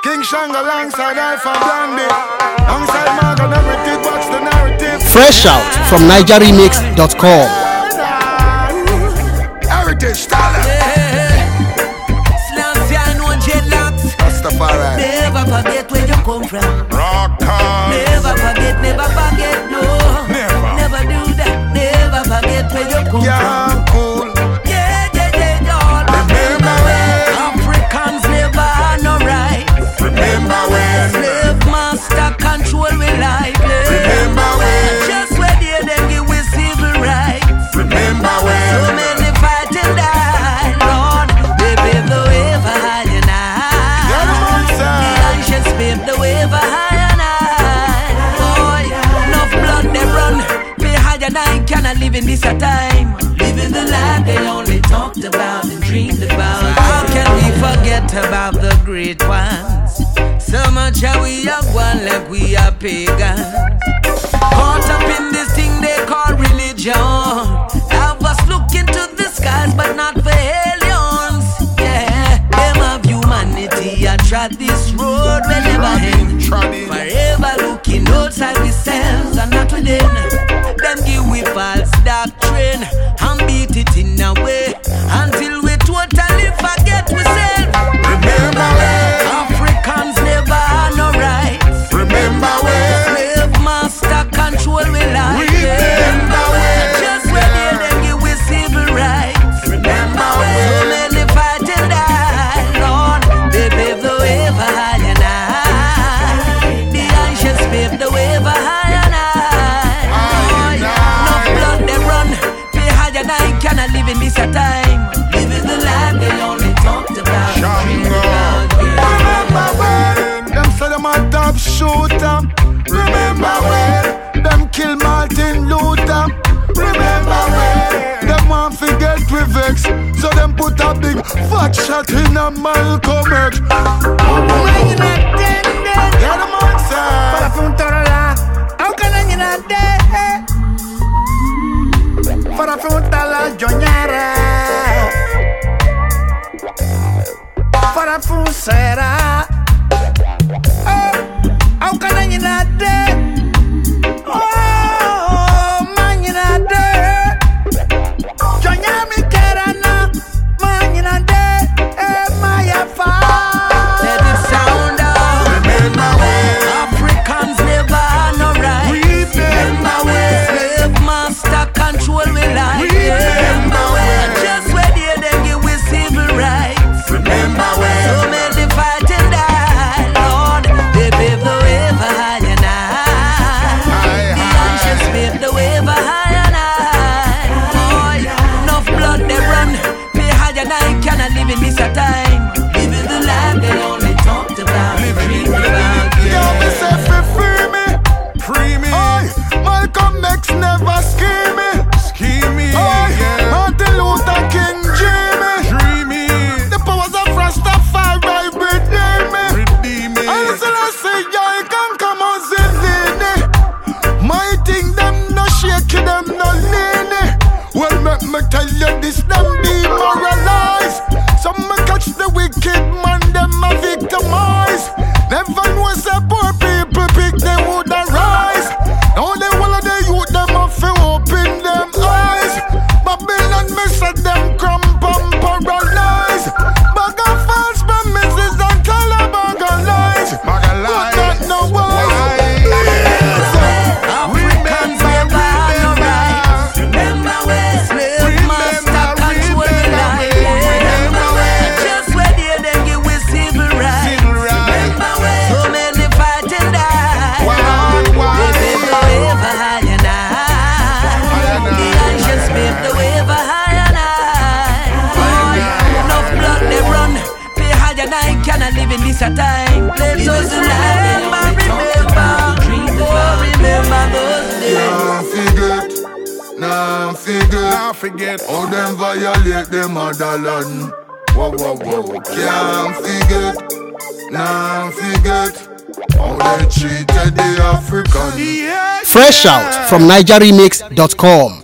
King Shango alongside Alpha Blondie. Alongside Morgan Everything, watch the narrative. Fresh out from NigerRemix.com. Heritage, Stella. Rastafari. Never forget where you come from. Rock on. Never forget, no. Never do that. Never forget where you come from. Cool. Remember when Africans never had no rights. Remember when slave master control we life. Remember when just where they give we civil rights. Remember when so many fighting die, Lord. They pave the way for high and high. The ancients paved the way for high and high. Boy, enough blood they run. Me high and I cannot live in this a time. Living the life they only talked about and dreamed about. How can we forget about the great ones? So much how we are one like we are pagans. Caught up in this thing they call religion. Have us look into the skies but not for aliens. Yeah, them of humanity I trod this road will never end. Forever looking outside ourselves and not within. Them give we false doctrine and beat it in a way until we totally forget ourselves. Remember when Africans never had no rights. Remember when slave master control we life. Remember when just where they give we civil rights. Remember so when many fighting die, Lord. They paved the way for high and high. The ancients paved the way for high and high. Enough blood they run. Be high and I cannot live in this a time. Living the life they only talked about. Remember when them say them a top shooter. Remember when them kill Martin Luther. Remember when them want to get we vex, so them put a big fat shot in a Malcolm X. Yeah, the man say how can I not there? Para funtala joñara, para funcera. How can I not there? Oh, man, you not there. Joña mi kerana, man, you not there. Maya fa. Let it sound out. Remember when Africans never had no rights. Remember when slave master control we life. Remember when just where they give we civil rights. Remember when so many fighting die, Lord. They paved the way for high and high. The ancients paved the way for high and high. Boy, enough blood they run. Be high and I cannot live in this a time. Living the life they only talked about. Dreamed about. Yo, me say free me. Oi, Malcolm X never scheme me. Oi, Martin Luther King dreamy. The powers of Rastafari redeem me. I listen and say, y'all can come on zini. My thing them no shake, them no lean. Well, make me tell you this, them demoralize. Some me catch the wicked man, them a victimize. Never know say poor people pick them would arise. Now they one of the youth them a fi open them eyes. Babylon me say them cramp and paralyze. Bag of false promises and bag of lies. But not no wise. Africans never had no rights. Remember when slave master control we life. Just where they give we civil rights. Remember when so many fighting die. They paved the way for high and high. The ancients paved the way for high and high. Enough blood they run. Be high and I cannot live in this a time. Let us remember those days. Nah forget. How them violate them motherland. Whoa. Can't forget. Nah forget. How they treated the African. Fresh out from NigerRemix.com.